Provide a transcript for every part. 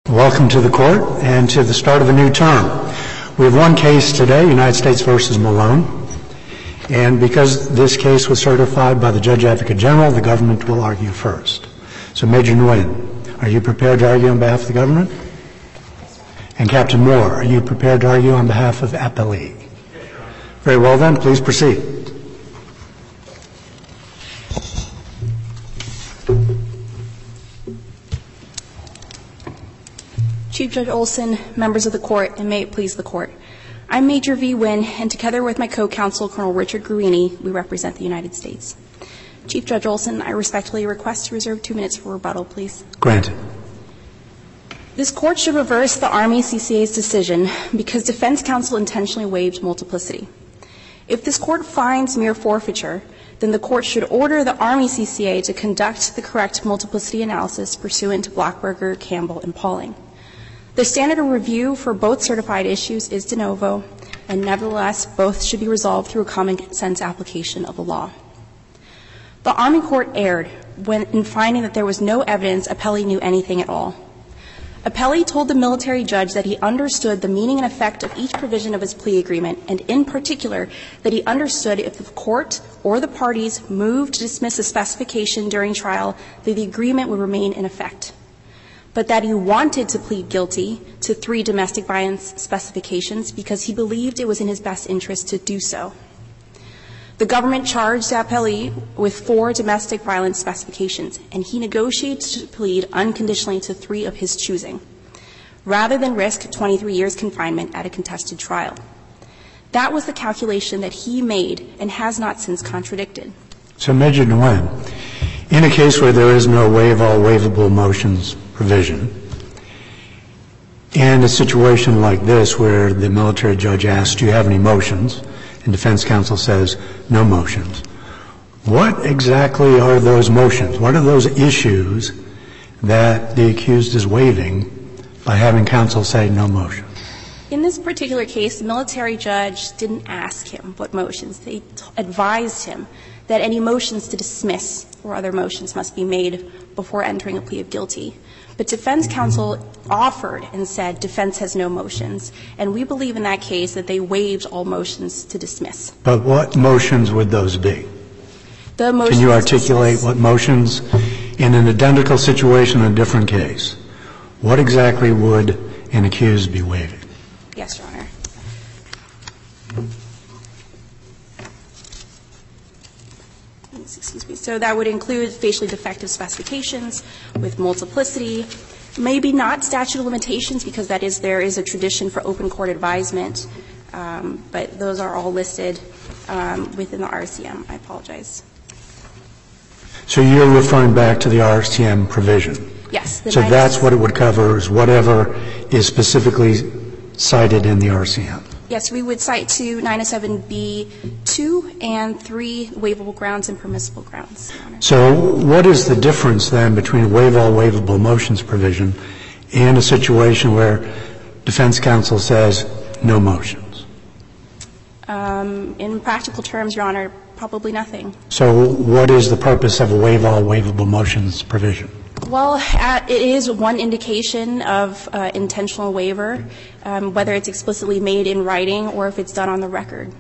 Welcome to the court and to the start of a new term. We have one case today, United States v. Malone, and because this case was certified by the Judge Advocate General, the government will argue first. So Major Nguyen, are you prepared to argue on behalf of the government? And Captain Moore, are you prepared to argue on behalf of Appellee? Very well then, please proceed. Chief Judge Olson, members of the court, and may it please the court. I'm Major V. Nguyen, and together with my co-counsel, Colonel Richard Guarini, we represent the United States. Chief Judge Olson, I respectfully request to reserve 2 minutes for rebuttal, please. Granted. This court should reverse the Army CCA's decision because defense counsel intentionally waived multiplicity. If this court finds mere forfeiture, then the court should order the Army CCA to conduct the correct multiplicity analysis pursuant to Blockberger, Campbell, and Pauling. The standard of review for both certified issues is de novo, and nevertheless, both should be resolved through a common sense application of the law. The Army court erred in finding that there was no evidence Appellee knew anything at all. Appellee told the military judge that he understood the meaning and effect of each provision of his plea agreement, and in particular, that he understood if the court or the parties moved to dismiss a specification during trial, that the agreement would remain in effect, but that he wanted to plead guilty to 3 domestic violence specifications because he believed it was in his best interest to do so. The government charged Appellee with 4 domestic violence specifications, and he negotiated to plead unconditionally to 3 of his choosing, rather than risk 23 years confinement at a contested trial. That was the calculation that he made and has not since contradicted. So, Major Nguyen, in a case where there is no waive all waivable motions provision, and a situation like this where the military judge asks, do you have any motions? And defense counsel says, no motions. What exactly are those motions? What are those issues that the accused is waiving by having counsel say no motion? In this particular case, the military judge didn't ask him what motions. They advised him that any motions to dismiss or other motions must be made before entering a plea of guilty. But defense counsel offered and said defense has no motions, and we believe in that case that they waived all motions to dismiss. But what motions would those be? The motions. Can you articulate what motions in an identical situation in a different case? What exactly would an accused be waiving? Yes, Your Honor. Excuse me. So that would include facially defective specifications with multiplicity, maybe not statute of limitations because there is a tradition for open court advisement, but those are all listed within the RCM. I apologize. So you're referring back to the RCM provision? Yes. So that's what it would cover, is whatever is specifically cited in the RCM? Yes, we would cite to 907B2 and 3 waivable grounds and permissible grounds, Your Honor. So what is the difference then between a waive all waivable motions provision and a situation where defense counsel says no motions? In practical terms, Your Honor, probably nothing. So what is the purpose of a waive all waivable motions provision? Well, it is one indication of intentional waiver, whether it's explicitly made in writing or if it's done on the record.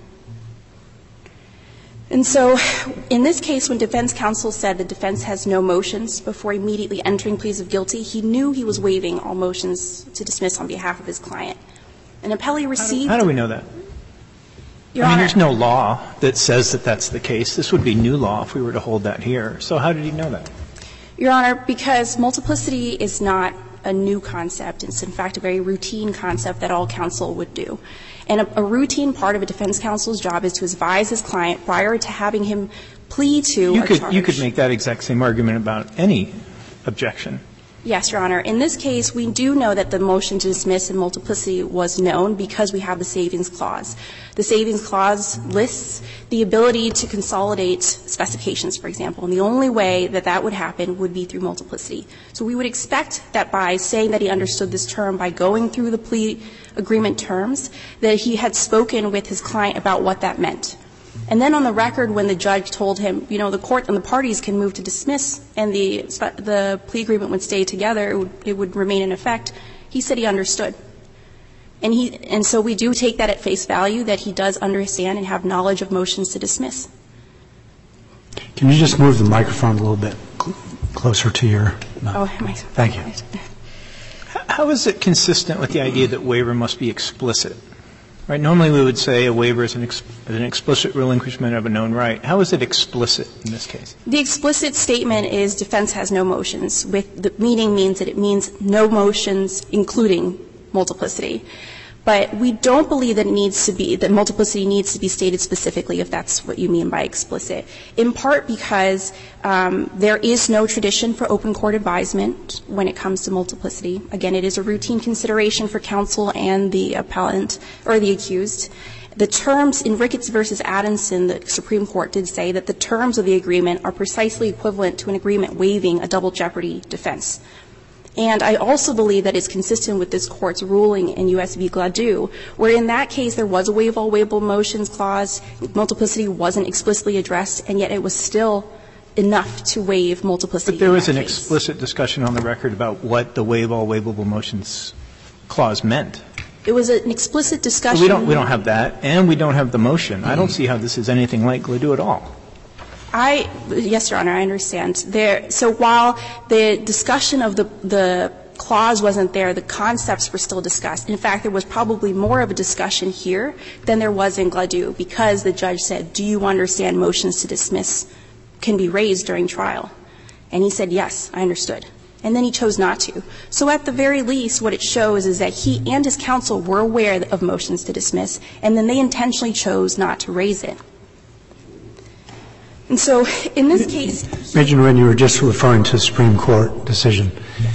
And so in this case, when defense counsel said the defense has no motions before immediately entering pleas of guilty, he knew he was waiving all motions to dismiss on behalf of his client. An appellee received. How do we know that? Your Honor, there's no law that says that that's the case. This would be new law if we were to hold that here. So how did he know that? Your Honor, because multiplicity is not a new concept. It's, in fact, a very routine concept that all counsel would do. And a routine part of a defense counsel's job is to advise his client prior to having him plead to a charge. You could make that exact same argument about any objection. Yes, Your Honor. In this case, we do know that the motion to dismiss in multiplicity was known because we have the savings clause. The savings clause lists the ability to consolidate specifications, for example, and the only way that that would happen would be through multiplicity. So we would expect that by saying that he understood this term, by going through the plea agreement terms, that he had spoken with his client about what that meant. And then on the record, when the judge told him, you know, the court and the parties can move to dismiss and the plea agreement would stay together, it would remain in effect, He said he understood. And so we do take that at face value, that he does understand and have knowledge of motions to dismiss. Can you just move the microphone a little bit closer to your mouth? Oh, am I? Thank you. How is it consistent with the idea that waiver must be explicit? Right? Normally we would say a waiver is an explicit relinquishment of a known right. How is it explicit in this case? The explicit statement is defense has no motions. With the meaning means that it means no motions, including multiplicity. But we don't believe that that multiplicity needs to be stated specifically, if that's what you mean by explicit, in part because there is no tradition for open court advisement when it comes to multiplicity. Again, it is a routine consideration for counsel and the appellant or the accused. The terms in Ricketts v. Adamson, the Supreme Court did say that the terms of the agreement are precisely equivalent to an agreement waiving a double jeopardy defense. And I also believe that it's consistent with this Court's ruling in U.S. v. Gladue, where in that case there was a waive all waivable motions clause, multiplicity wasn't explicitly addressed, and yet it was still enough to waive multiplicity. But there was an explicit discussion on the record about what the waive all waivable motions clause meant. It was an explicit discussion. But we don't have that, and we don't have the motion. I don't see how this is anything like Gladue at all. Yes, Your Honor, I understand. So while the discussion of the clause wasn't there, the concepts were still discussed. In fact, there was probably more of a discussion here than there was in Gladue, because the judge said, do you understand motions to dismiss can be raised during trial? And he said, yes, I understood. And then he chose not to. So at the very least, what it shows is that he and his counsel were aware of motions to dismiss, and then they intentionally chose not to raise it. And so in this case — Major Nguyen, you were just referring to the Supreme Court decision.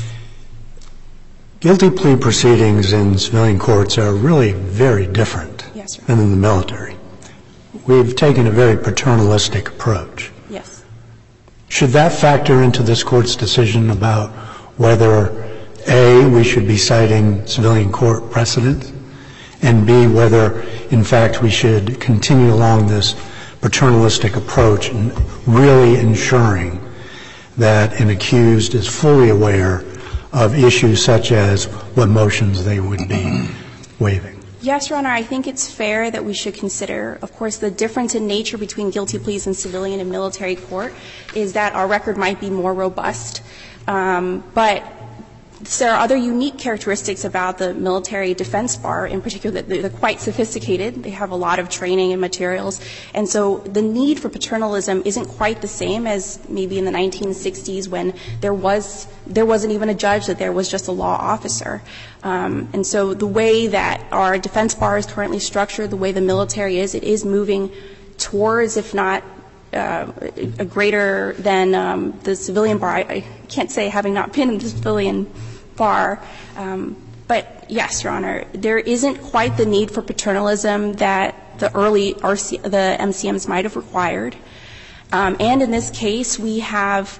Guilty plea proceedings in civilian courts are really very different than in the military. We've taken a very paternalistic approach. Yes. Should that factor into this Court's decision about whether, A, we should be citing civilian court precedent, and B, whether, in fact, we should continue along this paternalistic approach and really ensuring that an accused is fully aware of issues such as what motions they would be waiving? Yes, Your Honor, I think it's fair that we should consider, of course, the difference in nature between guilty pleas in civilian and military court is that our record might be more robust. But there are other unique characteristics about the military defense bar, in particular that they're quite sophisticated. They have a lot of training and materials. And so the need for paternalism isn't quite the same as maybe in the 1960s when there wasn't even a judge, that there was just a law officer. And so the way that our defense bar is currently structured, the way the military is, it is moving towards, if not a greater than the civilian bar. I can't say, having not been in the civilian bar, but yes, Your Honor, there isn't quite the need for paternalism that the early the MCMs might have required. And in this case, we have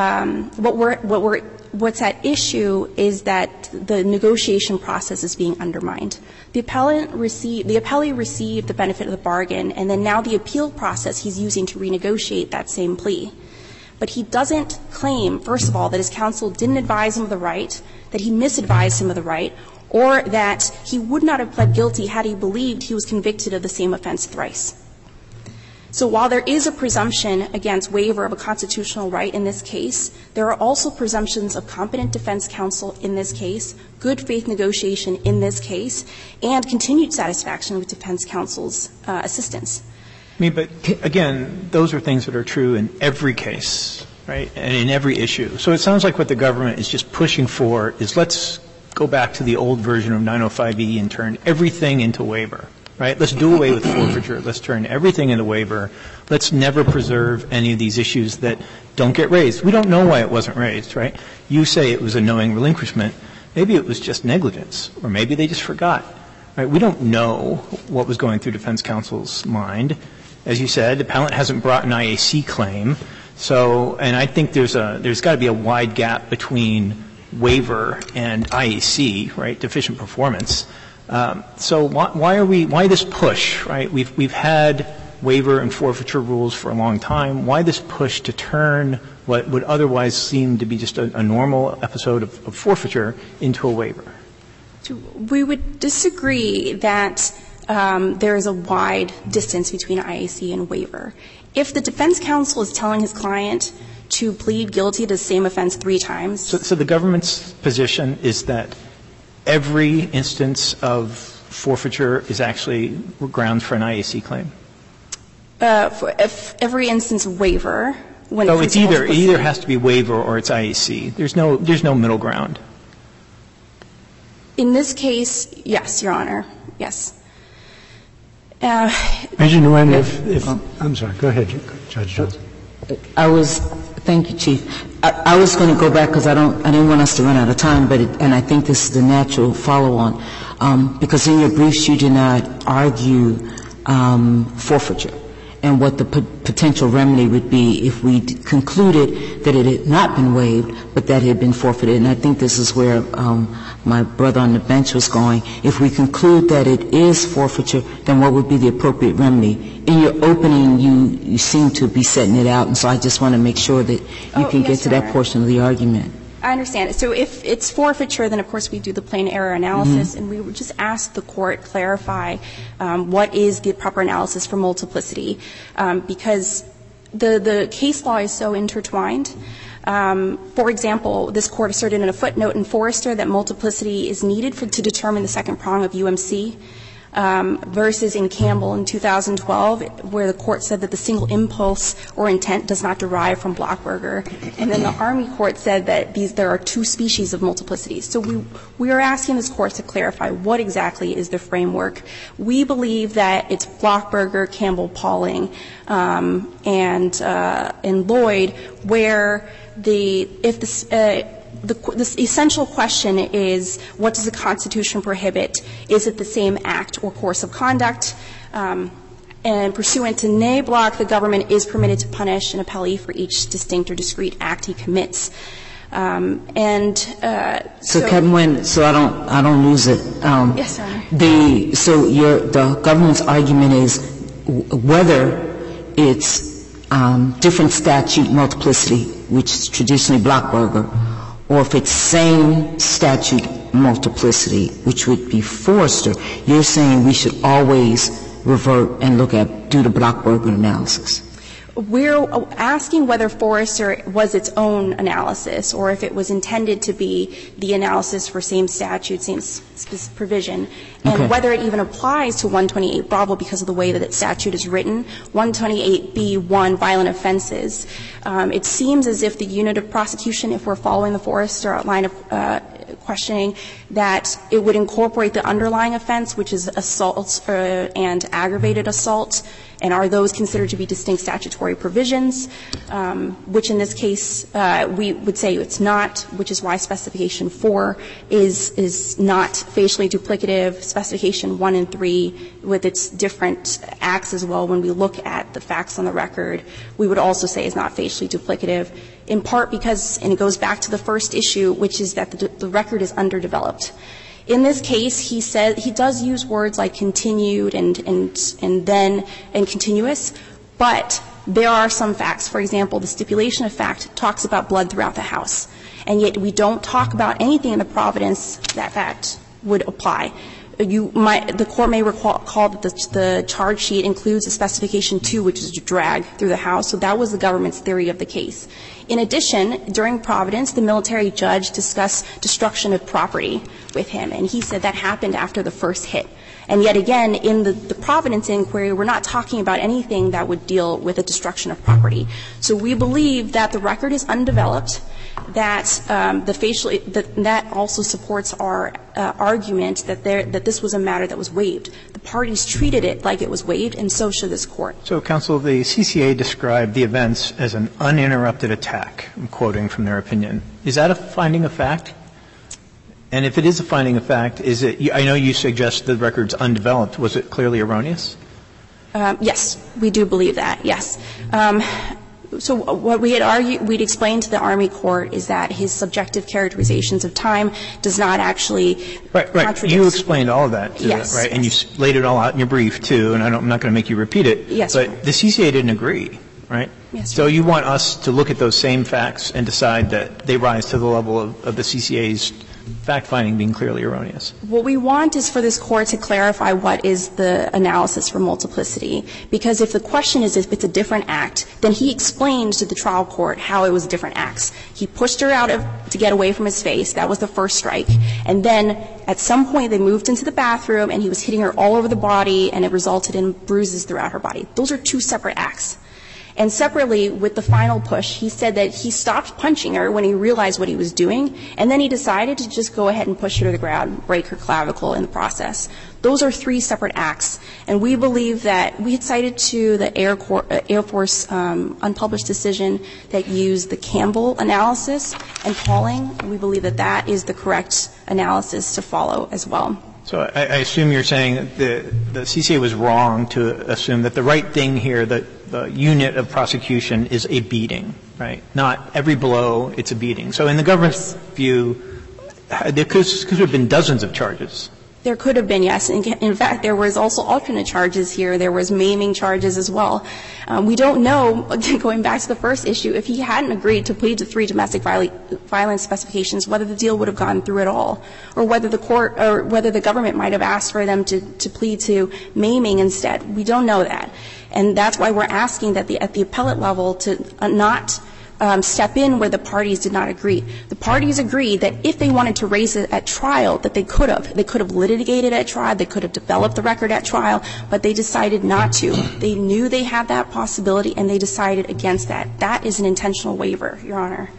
what's at issue is that the negotiation process is being undermined. The appellee received the benefit of the bargain, and then now the appeal process he's using to renegotiate that same plea. But he doesn't claim, first of all, that his counsel didn't advise him of the right, that he misadvised him of the right, or that he would not have pled guilty had he believed he was convicted of the same offense thrice. So while there is a presumption against waiver of a constitutional right in this case, there are also presumptions of competent defense counsel in this case, good faith negotiation in this case, and continued satisfaction with defense counsel's assistance. I mean, but again, those are things that are true in every case, right, and in every issue. So it sounds like what the government is just pushing for is let's go back to the old version of 905E and turn everything into waiver, right? Let's do away with forfeiture. Let's turn everything into waiver. Let's never preserve any of these issues that don't get raised. We don't know why it wasn't raised, right? You say it was a knowing relinquishment. Maybe it was just negligence, or maybe they just forgot, right? We don't know what was going through defense counsel's mind. As you said, the appellant hasn't brought an IAC claim. So, and I think there's got to be a wide gap between waiver and IAC, right, deficient performance. So why this push, right? We've had waiver and forfeiture rules for a long time. Why this push to turn what would otherwise seem to be just a normal episode of forfeiture into a waiver? We would disagree that there is a wide distance between IAC and waiver. If the defense counsel is telling his client to plead guilty to the same offense 3 times. So the government's position is that every instance of forfeiture is actually grounds for an IAC claim? If every instance of waiver. So it either has to be waiver or it's IAC. There's no middle ground. In this case, yes, Your Honor. Yes. Major Nguyen, I'm sorry. Go ahead, Judge Johnson. Thank you, Chief. I was going to go back because I didn't want us to run out of time, and I think this is the natural follow-on, because in your briefs you did not argue forfeiture and what the potential remedy would be if we concluded that it had not been waived, but that it had been forfeited. And I think this is where my brother on the bench was going. If we conclude that it is forfeiture, then what would be the appropriate remedy? In your opening, you seem to be setting it out, and so I just want to make sure that you can get to that portion of the argument. I understand. So if it's forfeiture, then of course we do the plain error analysis, and we would just ask the court clarify what is the proper analysis for multiplicity, because the case law is so intertwined. For example, this court asserted in a footnote in Forrester that multiplicity is needed to determine the second prong of UMC, versus in Campbell in 2012, where the court said that the single impulse or intent does not derive from Blockberger. And then the Army court said that there are 2 species of multiplicity. So we are asking this court to clarify what exactly is the framework. We believe that it's Blockberger, Campbell, Pauling, and Lloyd, where the essential question is, what does the Constitution prohibit? Is it the same act or course of conduct? And pursuant to NABLOC, the government is permitted to punish an appellee for each distinct or discrete act he commits. So Captain Nguyen, so I don't lose it. Yes, Your Honor. The government's argument is whether it's different statute multiplicity, which is traditionally Blockberger, or if it's same statute multiplicity, which would be Forrester. You're saying we should always revert and do the Blockberger analysis. We're asking whether Forrester was its own analysis or if it was intended to be the analysis for same statute, same provision, and whether it even applies to 128 Bravo because of the way that its statute is written. 128B1, violent offenses. It seems as if the unit of prosecution, if we're following the Forrester line of questioning, that it would incorporate the underlying offense, which is assault and aggravated assault, and are those considered to be distinct statutory provisions, which in this case we would say it's not, which is why Specification 4 is not facially duplicative. Specification 1 and 3, with its different acts as well, when we look at the facts on the record, we would also say is not facially duplicative, in part because, and it goes back to the first issue, which is that the record is underdeveloped. In this case, he said he does use words like continued and then and continuous, but there are some facts. For example, the stipulation of fact talks about blood throughout the house, and yet we don't talk about anything in the providence that fact would apply. The court may recall that the charge sheet includes a Specification 2, which is to drag through the house. So that was the government's theory of the case. In addition, during Providence, the military judge discussed destruction of property with him, and he said that happened after the first hit. And yet again, in the Providence inquiry, we're not talking about anything that would deal with the destruction of property. So we believe that the record is undeveloped, that that also supports our argument that this was a matter that was waived. The parties treated it like it was waived, and so should this Court. So, counsel, the CCA described the events as an uninterrupted attack. I'm quoting from their opinion. Is that a finding of fact? And if it is a finding of fact, is it – I know you suggest the record's undeveloped. Was it clearly erroneous? Yes, we do believe that, yes. So what we had argued, we'd explained to the Army court is that his subjective characterizations of time does not actually contradict. You explained all of that, yes, right? Yes. And you laid it all out in your brief, too, and I'm not going to make you repeat it. Yes. But the CCA didn't agree, right? Yes. So you want us to look at those same facts and decide that they rise to the level of the CCA's fact-finding being clearly erroneous? What we want is for this Court to clarify what is the analysis for multiplicity, because if the question is if it's a different act, then he explained to the trial court how it was different acts. He pushed her out to get away from his face. That was the first strike. And then at some point they moved into the bathroom and he was hitting her all over the body and it resulted in bruises throughout her body. Those are two separate acts. And separately, with the final push, he said that he stopped punching her when he realized what he was doing, and then he decided to just go ahead and push her to the ground, break her clavicle in the process. Those are three separate acts. And we believe that we had cited to the Air Force unpublished decision that used the Campbell analysis and Pauling. We believe that that is the correct analysis to follow as well. So I assume you're saying that the CCA was wrong to assume that the right thing here, the unit of prosecution, is a beating, right? Not every blow, it's a beating. So in the government's view, there could have been dozens of charges. There could have been, yes. In fact, there was also alternate charges here. There was maiming charges as well. We don't know, going back to the first issue, if he hadn't agreed to plead to 3 domestic violence specifications, whether the deal would have gone through at all, or whether the court or whether the government might have asked for them to plead to maiming instead. We don't know that. And that's why we're asking that at the appellate level to not step in where the parties did not agree. The parties agreed that if they wanted to raise it at trial, that they could have. They could have litigated at trial. They could have developed the record at trial, but they decided not to. They knew they had that possibility, and they decided against that. That is an intentional waiver, Your Honor.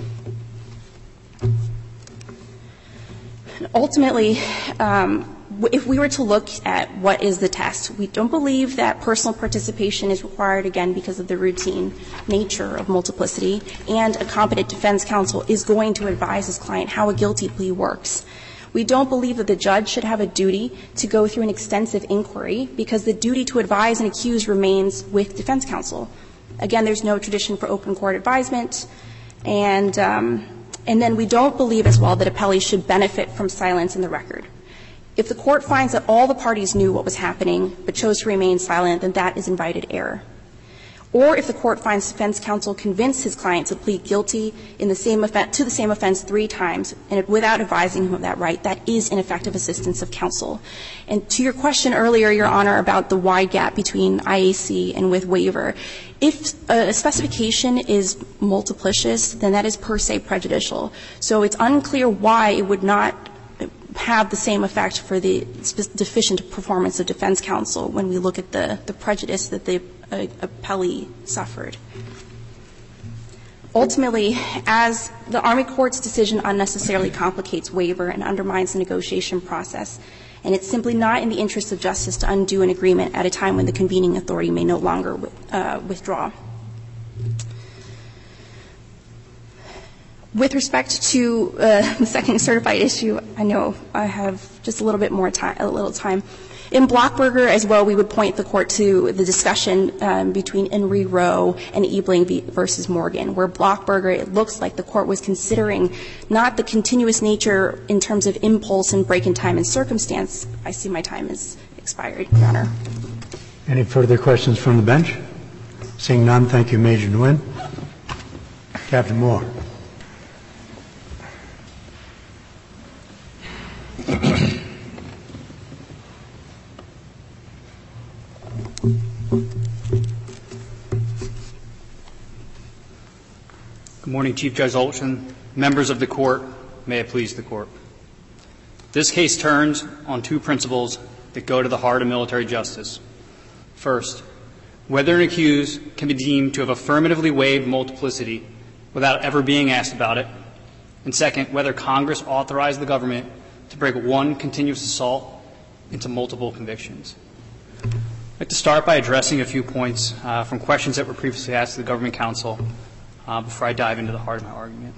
Ultimately, if we were to look at what is the test, we don't believe that personal participation is required, again, because of the routine nature of multiplicity, and a competent defense counsel is going to advise his client how a guilty plea works. We don't believe that the judge should have a duty to go through an extensive inquiry, because the duty to advise an accused remains with defense counsel. Again, there's no tradition for open court advisement, and then we don't believe as well that appellees should benefit from silence in the record. If the court finds that all the parties knew what was happening but chose to remain silent, then that is invited error. Or if the court finds defense counsel convinced his client to plead guilty in the same to the same offense 3 times and without advising him of that right, that is ineffective assistance of counsel. And to your question earlier, Your Honor, about the wide gap between IAC and with waiver, if a specification is multiplicious, then that is per se prejudicial. So it's unclear why it would not have the same effect for the deficient performance of defense counsel when we look at the prejudice that the appellee suffered. Ultimately, as the Army Court's decision unnecessarily complicates waiver and undermines the negotiation process, and it's simply not in the interest of justice to undo an agreement at a time when the convening authority may no longer withdraw. With respect to the second certified issue, I know I have just a little bit more time, In Blockberger as well, we would point the Court to the discussion between Henry Rowe and Ebling versus Morgan, where Blockberger, it looks like the Court was considering not the continuous nature in terms of impulse and break in time and circumstance. I see my time has expired, Your Honor. Any further questions from the bench? Seeing none, thank you, Major Nguyen. Captain Moore. Good morning, Chief Judge Olson, members of the Court. May it please the Court. This case turns on 2 principles that go to the heart of military justice. First, whether an accused can be deemed to have affirmatively waived multiplicity without ever being asked about it. And second, whether Congress authorized the government to break one continuous assault into multiple convictions. I'd like to start by addressing a few points from questions that were previously asked to the Government Counsel before I dive into the heart of my argument.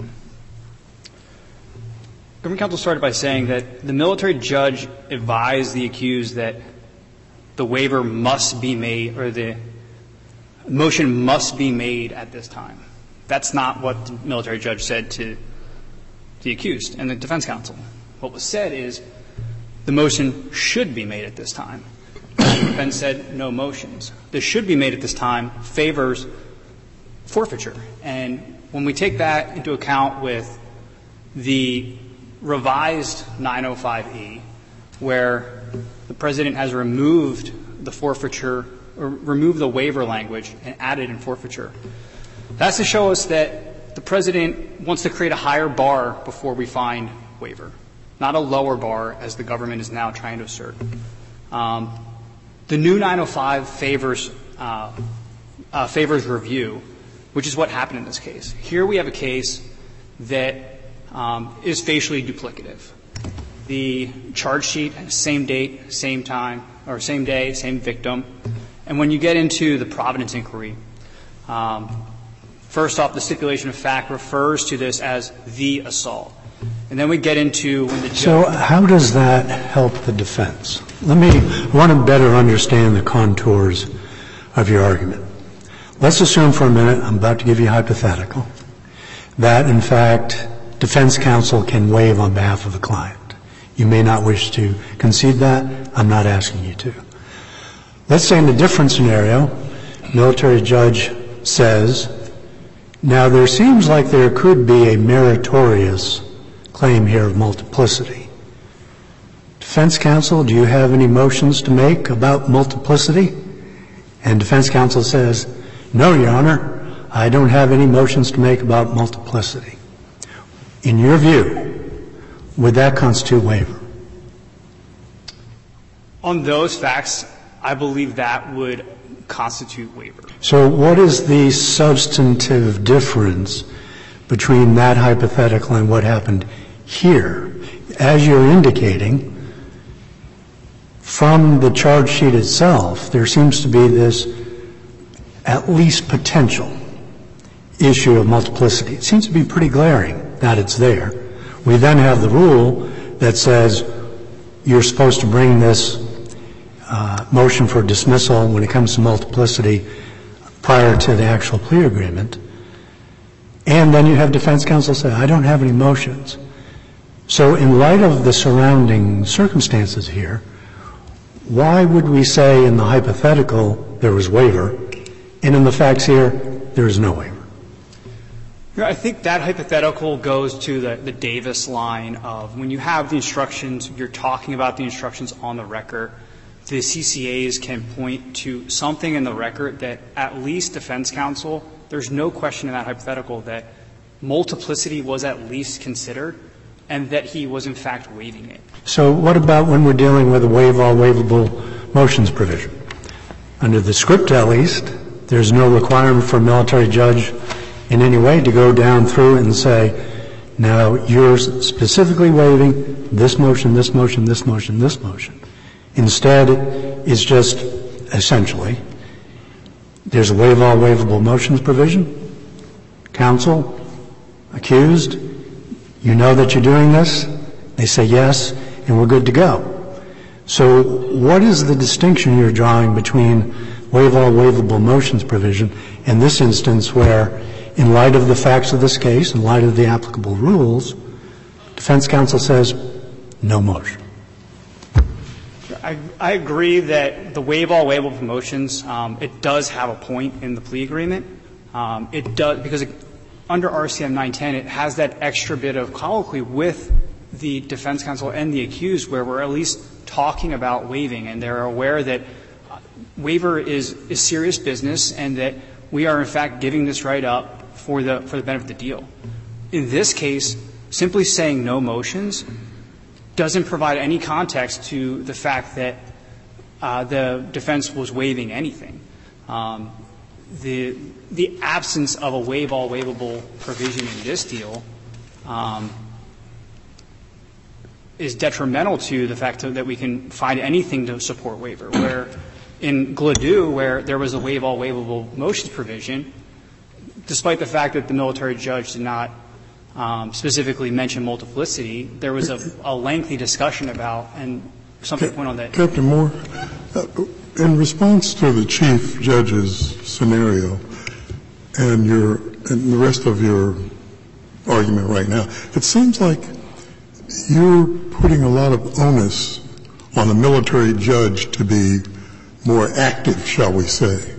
Government Counsel started by saying that the military judge advised the accused that the waiver must be made, or the motion must be made at this time. That's not what the military judge said to the accused and the defense counsel. What was said is the motion should be made at this time. The defense said no motions. The should be made at this time favors forfeiture. And when we take that into account with the revised 905E, where the President has removed the forfeiture or removed the waiver language and added in forfeiture. That's to show us that the President wants to create a higher bar before we find waiver, not a lower bar as the government is now trying to assert. The new 905 favors review, which is what happened in this case. Here we have a case that is facially duplicative. The charge sheet, same date, same time, or same day, same victim. And when you get into the providence inquiry, first off, the stipulation of fact refers to this as the assault. And then we get into when the judge... So how does that help the defense? I want to better understand the contours of your argument. Let's assume for a minute, I'm about to give you a hypothetical, that in fact defense counsel can waive on behalf of the client. You may not wish to concede that. I'm not asking you to. Let's say in a different scenario, military judge says, now there seems like there could be a meritorious claim here of multiplicity. Defense counsel, do you have any motions to make about multiplicity? And defense counsel says, no, Your Honor, I don't have any motions to make about multiplicity. In your view, would that constitute waiver? On those facts, I believe that would constitute waiver. So what is the substantive difference between that hypothetical and what happened here? As you're indicating, from the charge sheet itself, there seems to be this at least potential issue of multiplicity. It seems to be pretty glaring that it's there. We then have the rule that says you're supposed to bring this motion for dismissal when it comes to multiplicity prior to the actual plea agreement. And then you have defense counsel say, I don't have any motions. So in light of the surrounding circumstances here, why would we say in the hypothetical there was waiver, and in the facts here there is no waiver? I think that hypothetical goes to the Davis line of when you have the instructions, you're talking about the instructions on the record, the CCAs can point to something in the record that at least defense counsel, there's no question in that hypothetical that multiplicity was at least considered and that he was in fact waiving it. So what about when we're dealing with a waive all waivable motions provision? Under the script at least, there's no requirement for a military judge in any way to go down through and say, now you're specifically waiving this motion, this motion, this motion, this motion. Instead, it's just essentially there's a waive all waivable motions provision. Counsel, accused, you know that you're doing this. They say yes, and we're good to go. So what is the distinction you're drawing between waive all waivable motions provision and this instance where, in light of the facts of this case, in light of the applicable rules, defense counsel says no motion? I agree that the waive all waivable motions, it does have a point in the plea agreement. It does, because under RCM 910, it has that extra bit of colloquy with the defense counsel and the accused where we're at least talking about waiving, and they're aware that waiver is serious business and that we are in fact giving this right up for the benefit of the deal. In this case, simply saying no motions doesn't provide any context to the fact that the defense was waiving anything. The absence of a waive all waivable provision in this deal is detrimental to the fact that we can find anything to support waiver. Where in Gladue, where there was a waive all waivable motions provision, despite the fact that the military judge did not specifically mention multiplicity, there was a lengthy discussion about, and something went on that. Captain Moore, in response to the Chief Judge's scenario and the rest of your argument right now, it seems like you're putting a lot of onus on the military judge to be more active, shall we say,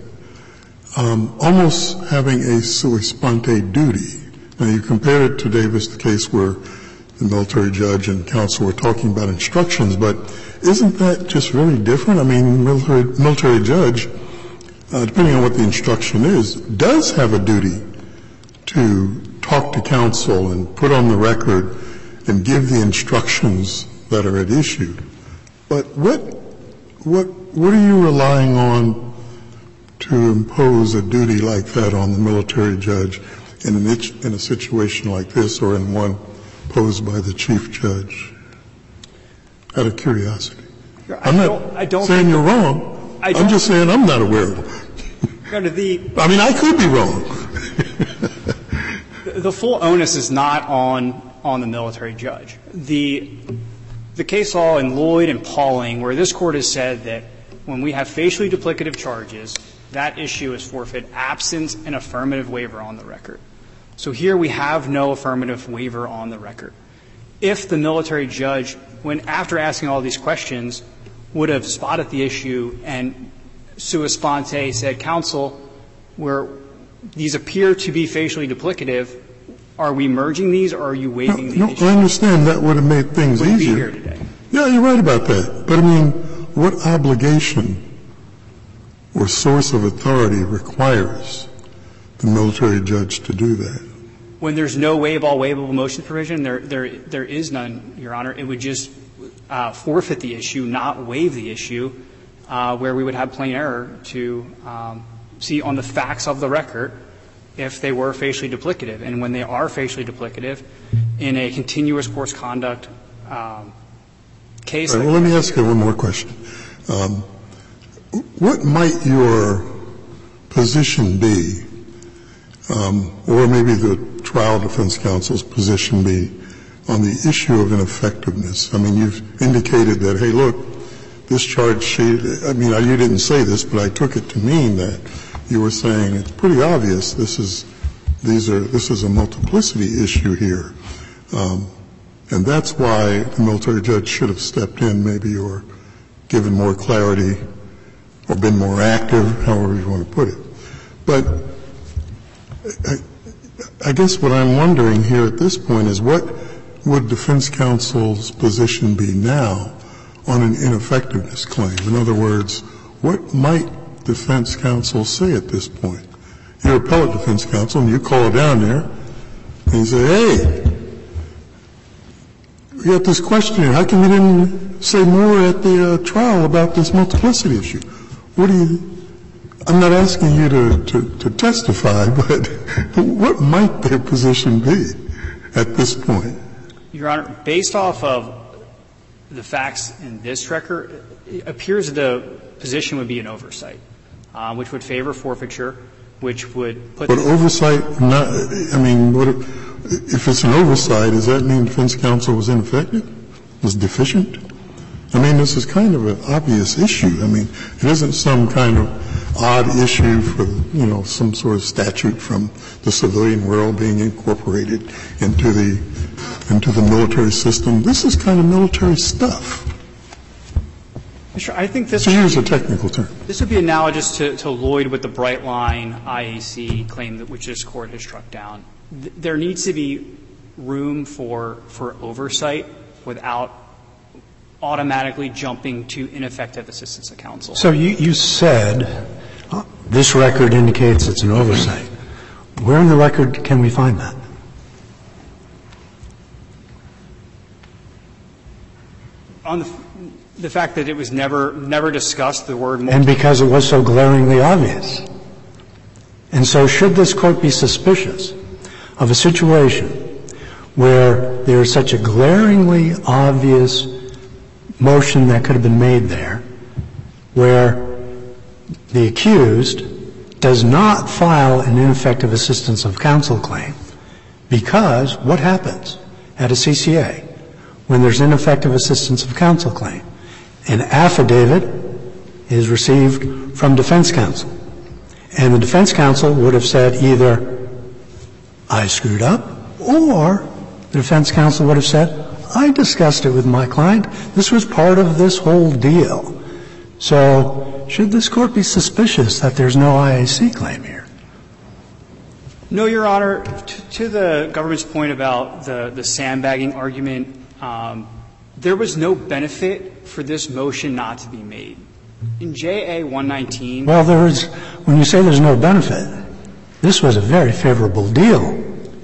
almost having a sua sponte duty. Now, you compared it to Davis, the case where the military judge and counsel were talking about instructions, but isn't that just really different? I mean, military judge, depending on what the instruction is, does have a duty to talk to counsel and put on the record and give the instructions that are at issue. But what are you relying on to impose a duty like that on the military judge in a situation like this, or in one posed by the chief judge? Out of curiosity. I'm not saying you're wrong. I'm just saying I'm not aware of it. I mean, I could be wrong. The full onus is not on the military judge. The case law in Lloyd and Pauling, where this Court has said that when we have facially duplicative charges, that issue is forfeit absent an affirmative waiver on the record. So here we have no affirmative waiver on the record. If the military judge, after asking all these questions, would have spotted the issue and sua sponte said, counsel, these appear to be facially duplicative, are we merging these or are you waiving the issue? I understand that would have made things easier. Be here today. Yeah, you're right about that. But I mean, what obligation or source of authority requires the military judge to do that? When there's no waive-all waivable motion provision, there is none, Your Honor. It would just forfeit the issue, not waive the issue, where we would have plain error to see on the facts of the record if they were facially duplicative. And when they are facially duplicative in a continuous course conduct case. All right, well, let me ask you one more question. What might your position be, or maybe the trial defense counsel's position be, on the issue of ineffectiveness? I mean, you've indicated that, hey, look, this charge sheet, I mean, you didn't say this, but I took it to mean that you were saying it's pretty obvious this is a multiplicity issue here. And that's why the military judge should have stepped in maybe, or given more clarity, or been more active, however you want to put it. But I guess what I'm wondering here at this point is, what would defense counsel's position be now on an ineffectiveness claim? In other words, what might defense counsel say at this point? You're appellate defense counsel, and you call down there and you say, hey, we got this question here. How come you didn't say more at the trial about this multiplicity issue? I'm not asking you to testify, but what might their position be at this point? Your Honor, based off of the facts in this record, it appears the position would be an oversight, which would favor forfeiture, which would put. But oversight, if it's an oversight, does that mean defense counsel was ineffective, was deficient? I mean, this is kind of an obvious issue. I mean, it isn't some kind of odd issue for, some sort of statute from the civilian world being incorporated into the military system. This is kind of military stuff. Sure, I think this. To use a technical term. This would be analogous to Lloyd with the Bright Line IAC claim which this Court has struck down. There needs to be room for oversight without automatically jumping to ineffective assistance of counsel. So you said this record indicates it's an oversight. Where in the record can we find that? On the fact that it was never discussed, the word multiple. And because it was so glaringly obvious. And so should this Court be suspicious of a situation where there is such a glaringly obvious motion that could have been made there, where the accused does not file an ineffective assistance of counsel claim, because what happens at a CCA when there's ineffective assistance of counsel claim? An affidavit is received from defense counsel, and the defense counsel would have said either, I screwed up, or the defense counsel would have said, I discussed it with my client. This was part of this whole deal. So should this Court be suspicious that there's no IAC claim here? No, Your Honor. To the government's point about the sandbagging argument, there was no benefit for this motion not to be made. In JA 119. Well, when you say there's no benefit, this was a very favorable deal.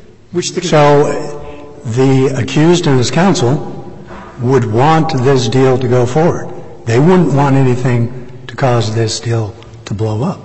So the accused and his counsel would want this deal to go forward. They wouldn't want anything to cause this deal to blow up.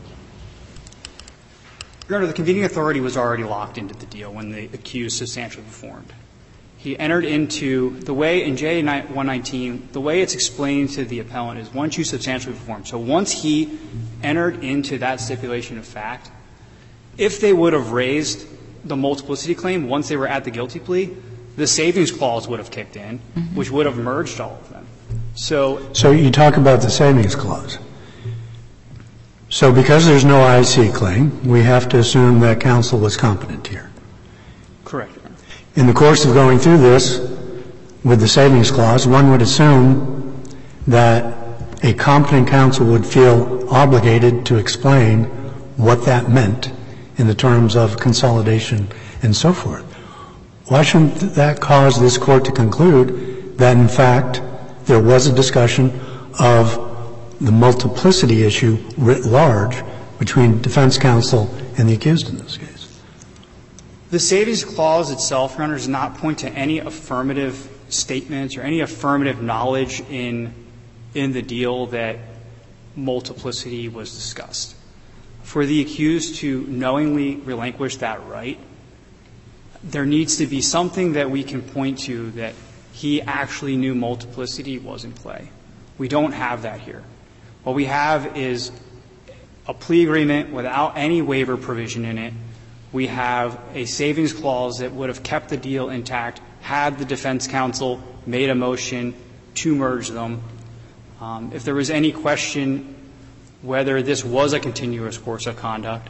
Your Honor, the convening authority was already locked into the deal when the accused substantially performed. He entered into the way in JA 119, the way it's explained to the appellant is once you substantially perform. So once he entered into that stipulation of fact, if they would have raised the multiplicity claim once they were at the guilty plea, the savings clause would have kicked in, which would have merged all of them. So you talk about the savings clause. So because there's no IC claim, we have to assume that counsel was competent here. Correct. In the course of going through this with the savings clause, one would assume that a competent counsel would feel obligated to explain what that meant in the terms of consolidation and so forth. Why shouldn't that cause this Court to conclude that, in fact, there was a discussion of the multiplicity issue writ large between defense counsel and the accused in this case? The savings clause itself, Your Honor, does not point to any affirmative statements or any affirmative knowledge in the deal that multiplicity was discussed. For the accused to knowingly relinquish that right, there needs to be something that we can point to that he actually knew multiplicity was in play. We don't have that here. What we have is a plea agreement without any waiver provision in it. We have a savings clause that would have kept the deal intact had the defense counsel made a motion to merge them. If there was any question whether this was a continuous course of conduct,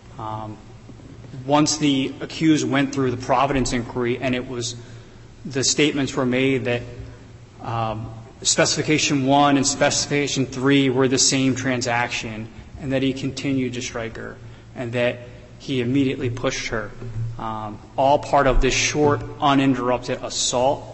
once the accused went through the Providence inquiry and it was the statements were made that Specification 1 and Specification 3 were the same transaction and that he continued to strike her and that he immediately pushed her, all part of this short, uninterrupted assault.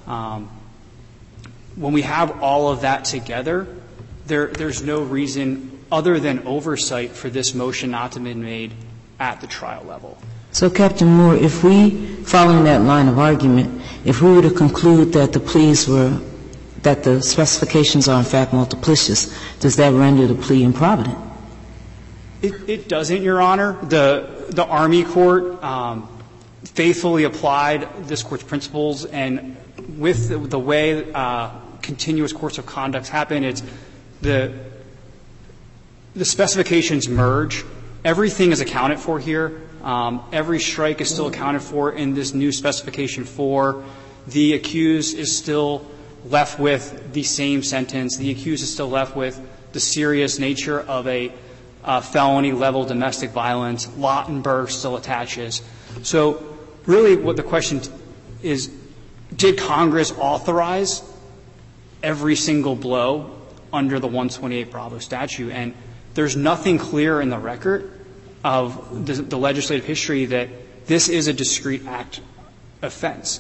When we have all of that together, there's no reason other than oversight for this motion not to have been made at the trial level. So, Captain Moore, if we, following that line of argument, if we were to conclude that the pleas were, that the specifications are in fact multiplicious, does that render the plea improvident? It doesn't, Your Honor. The Army Court faithfully applied this Court's principles, and with the way continuous course of conduct happen, it's the specifications merge. Everything is accounted for here. Every strike is still accounted for in this new Specification 4. The accused is still left with the same sentence. The accused is still left with the serious nature of a felony-level domestic violence. Lautenberg still attaches. So really what the question is, did Congress authorize every single blow under the 128 Bravo statute? And there's nothing clear in the record of the legislative history that this is a discrete act offense.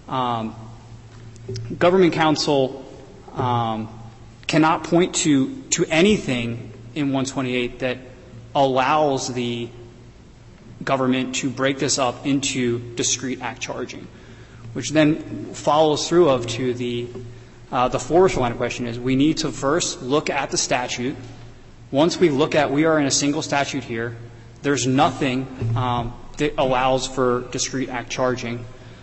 Government counsel cannot point to anything in 128 that allows the government to break this up into discrete act charging, which then follows through to the fourth line of question is we need to first look at the statute. Once we look at we are in a single statute here, there's nothing that allows for discrete act charging.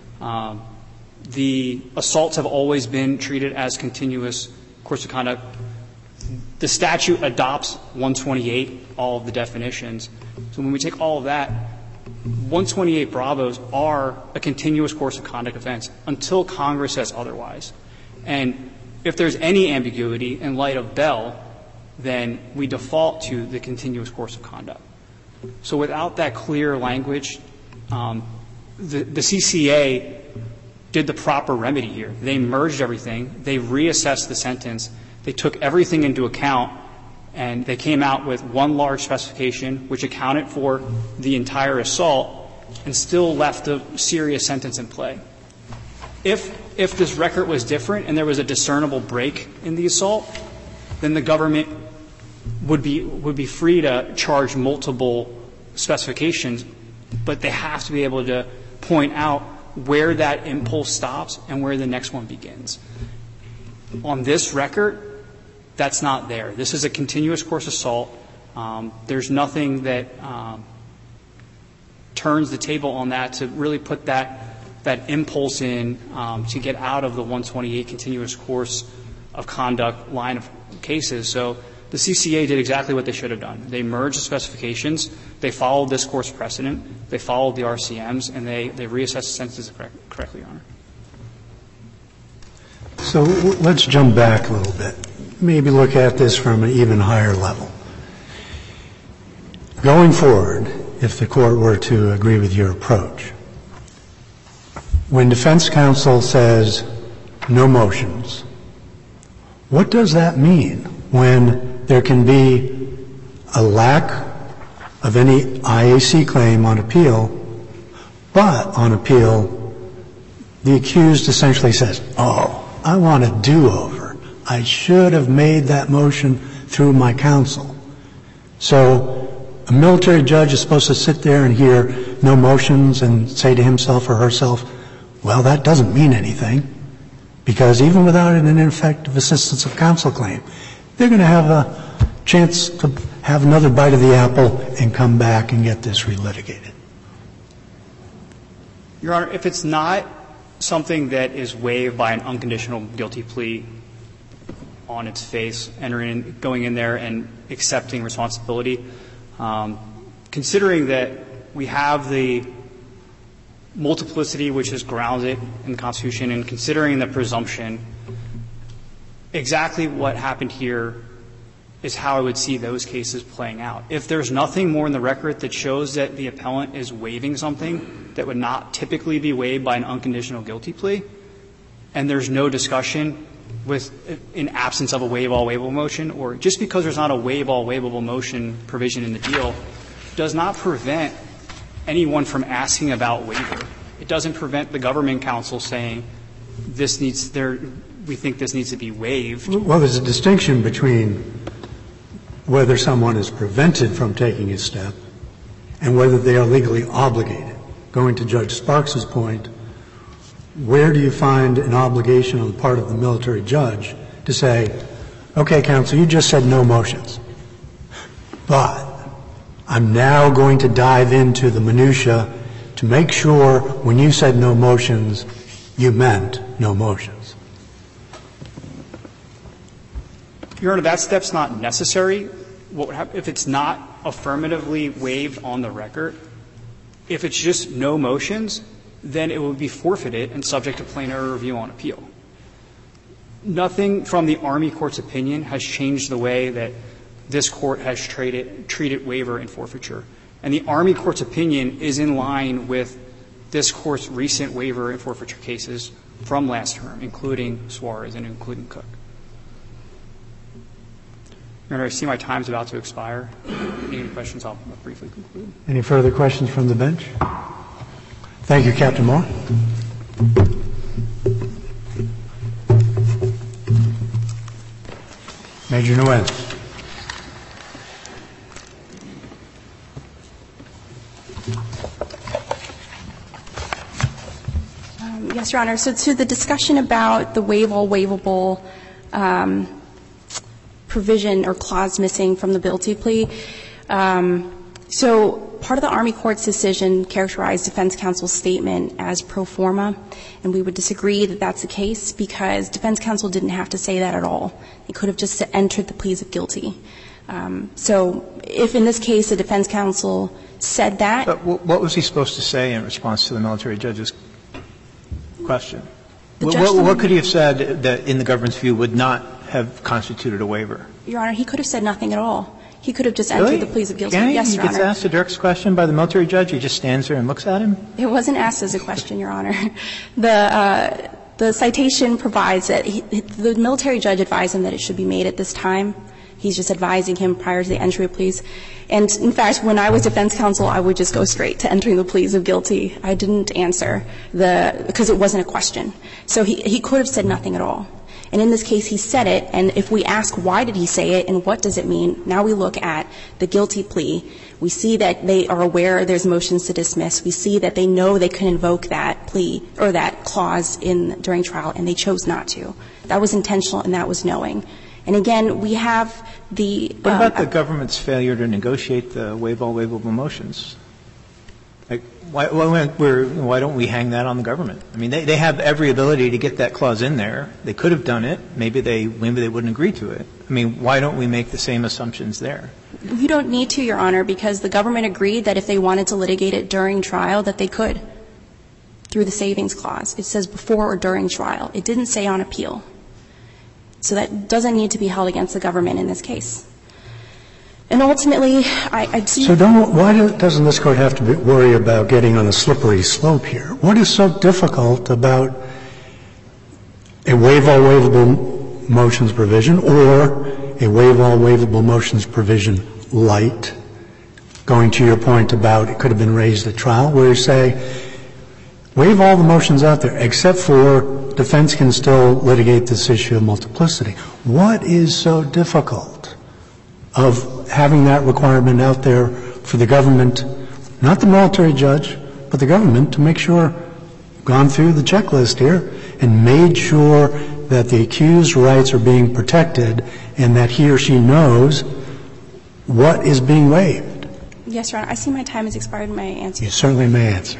The assaults have always been treated as continuous course of conduct. The statute adopts 128, all of the definitions. So when we take all of that, 128 Bravos are a continuous course of conduct offense until Congress says otherwise. And if there's any ambiguity in light of Bell, then we default to the continuous course of conduct. So without that clear language, the CCA did the proper remedy here. They merged everything. They reassessed the sentence. They took everything into account. And they came out with one large specification which accounted for the entire assault and still left a serious sentence in play. If this record was different and there was a discernible break in the assault, then the government would be free to charge multiple specifications, but they have to be able to point out where that impulse stops and where the next one begins. On this record, that's not there. This is a continuous course assault. There's nothing that turns the table on that to really put that impulse in to get out of the 128 continuous course of conduct line of cases. So the CCA did exactly what they should have done. They merged the specifications. They followed this course precedent. They followed the RCMs, and they reassessed the sentences correctly, Your Honor. So let's jump back a little bit. Maybe look at this from an even higher level. Going forward, if the court were to agree with your approach, when defense counsel says no motions, what does that mean when there can be a lack of any IAC claim on appeal, but on appeal the accused essentially says, oh, I want a do-over. I should have made that motion through my counsel. So a military judge is supposed to sit there and hear no motions and say to himself or herself, well, that doesn't mean anything, because even without an ineffective assistance of counsel claim, they're going to have a chance to have another bite of the apple and come back and get this relitigated. Your Honor, if it's not something that is waived by an unconditional guilty plea on its face, going in there and accepting responsibility, considering that we have the multiplicity which is grounded in the Constitution, and considering the presumption, exactly what happened here is how I would see those cases playing out. If there's nothing more in the record that shows that the appellant is waiving something that would not typically be waived by an unconditional guilty plea, and there's no discussion in absence of a waive-all waivable motion, or just because there's not a waive-all waivable motion provision in the deal, does not prevent anyone from asking about waiver. It doesn't prevent the government counsel saying we think this needs to be waived. Well, there's a distinction between whether someone is prevented from taking a step and whether they are legally obligated. Going to Judge Sparks's point, where do you find an obligation on the part of the military judge to say, okay, counsel, you just said no motions, but I'm now going to dive into the minutia to make sure when you said no motions, you meant no motions. Your Honor, that step's not necessary. What would happen if it's not affirmatively waived on the record? If it's just no motions, then it would be forfeited and subject to plain error review on appeal. Nothing from the Army Court's opinion has changed the way that this Court has treated waiver and forfeiture. And the Army Court's opinion is in line with this Court's recent waiver and forfeiture cases from last term, including Suarez and including Cook. Your Honor, I see my time's about to expire. Any questions, I'll briefly conclude. Any further questions from the bench? Thank you, Captain Moore. Major Nguyen. Yes, Your Honor. So to the discussion about the waive-all waivable provision or clause missing from the guilty plea, so part of the Army Court's decision characterized defense counsel's statement as pro forma, and we would disagree that that's the case because defense counsel didn't have to say that at all. He could have just entered the pleas of guilty. So if in this case the defense counsel said that. But what was he supposed to say in response to the military judge's question? What could he have said that, in the government's view, would not have constituted a waiver? Your Honor, he could have said nothing at all. He could have just entered the pleas of guilty. Can he? Yes, Your Honor. He gets asked a direct question by the military judge. He just stands there and looks at him? It wasn't asked as a question, Your Honor. The citation provides that the military judge advised him that it should be made at this time, He's just advising him prior to the entry of pleas. And, in fact, when I was defense counsel, I would just go straight to entering the pleas of guilty. I didn't answer because it wasn't a question. So he could have said nothing at all. And in this case, he said it, and if we ask why did he say it and what does it mean, now we look at the guilty plea. We see that they are aware there's motions to dismiss. We see that they know they can invoke that plea or that clause during trial, and they chose not to. That was intentional and that was knowing. And again, we have the What about the government's failure to negotiate the waive all waivable motions? Like, why don't we hang that on the government? I mean, they have every ability to get that clause in there. They could have done it. Maybe they wouldn't agree to it. I mean, why don't we make the same assumptions there? You don't need to, Your Honor, because the government agreed that if they wanted to litigate it during trial, that they could through the savings clause. It says before or during trial. It didn't say on appeal. So that doesn't need to be held against the government in this case. And ultimately, I'd see. So why doesn't this Court have to worry about getting on a slippery slope here? What is so difficult about a waive all waivable motions provision or a waive all waivable motions provision light, going to your point about it could have been raised at trial, where you say waive all the motions out there except for defense can still litigate this issue of multiplicity. What is so difficult of having that requirement out there for the government, not the military judge, but the government, to make sure, gone through the checklist here, and made sure that the accused's rights are being protected and that he or she knows what is being waived? Yes, Your Honor. I see my time has expired in my answer. You certainly may answer.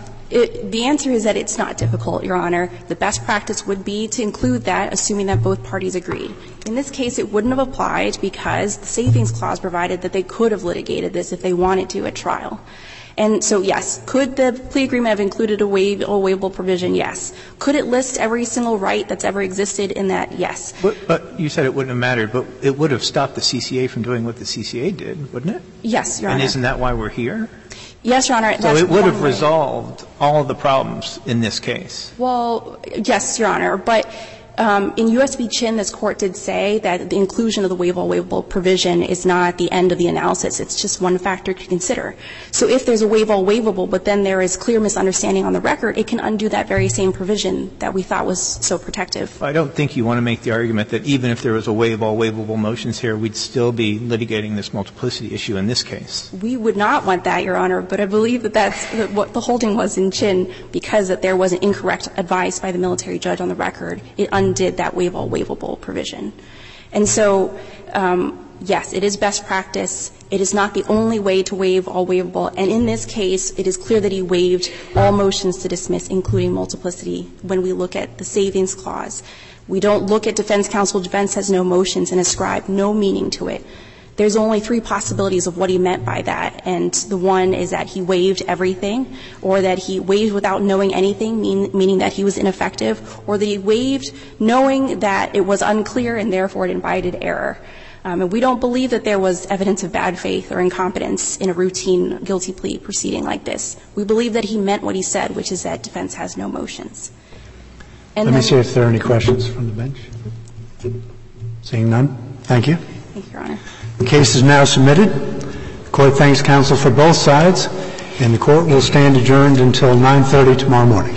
The answer is that it's not difficult, Your Honor. The best practice would be to include that, assuming that both parties agreed. In this case, it wouldn't have applied because the savings clause provided that they could have litigated this if they wanted to at trial. And so, yes, could the plea agreement have included a waivable provision? Yes. Could it list every single right that's ever existed in that? Yes. But you said it wouldn't have mattered, but it would have stopped the CCA from doing what the CCA did, wouldn't it? Yes, Your Honor. And isn't that why we're here? Yes, Your Honor. So it would have resolved all of the problems in this case. Well, yes, Your Honor. But in U.S. v. Chin, this Court did say that the inclusion of the waivable provision is not the end of the analysis. It's just one factor to consider. So if there's a waivable, but then there is clear misunderstanding on the record, it can undo that very same provision that we thought was so protective. I don't think you want to make the argument that even if there was a waive all waivable motions here, we'd still be litigating this multiplicity issue in this case. We would not want that, Your Honor, but I believe that that's what the holding was in Chin because that there was an incorrect advice by the military judge on the record. It undid that waive all waivable provision. And so, yes, it is best practice. It is not the only way to waive all waivable. And in this case, it is clear that he waived all motions to dismiss, including multiplicity, when we look at the savings clause. We don't look at defense counsel. Defense has no motions and ascribe no meaning to it. There's only three possibilities of what he meant by that, and the one is that he waived everything, or that he waived without knowing anything, meaning that he was ineffective, or that he waived knowing that it was unclear and therefore it invited error. And we don't believe that there was evidence of bad faith or incompetence in a routine guilty plea proceeding like this. We believe that he meant what he said, which is that defense has no motions. And let me see if there are any questions from the bench. Seeing none, thank you. Thank you, Your Honor. The case is now submitted. The Court thanks counsel for both sides, and the Court will stand adjourned until 9:30 tomorrow morning.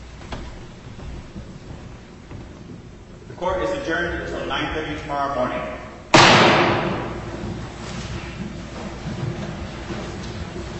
The Court is adjourned until 9:30 tomorrow morning.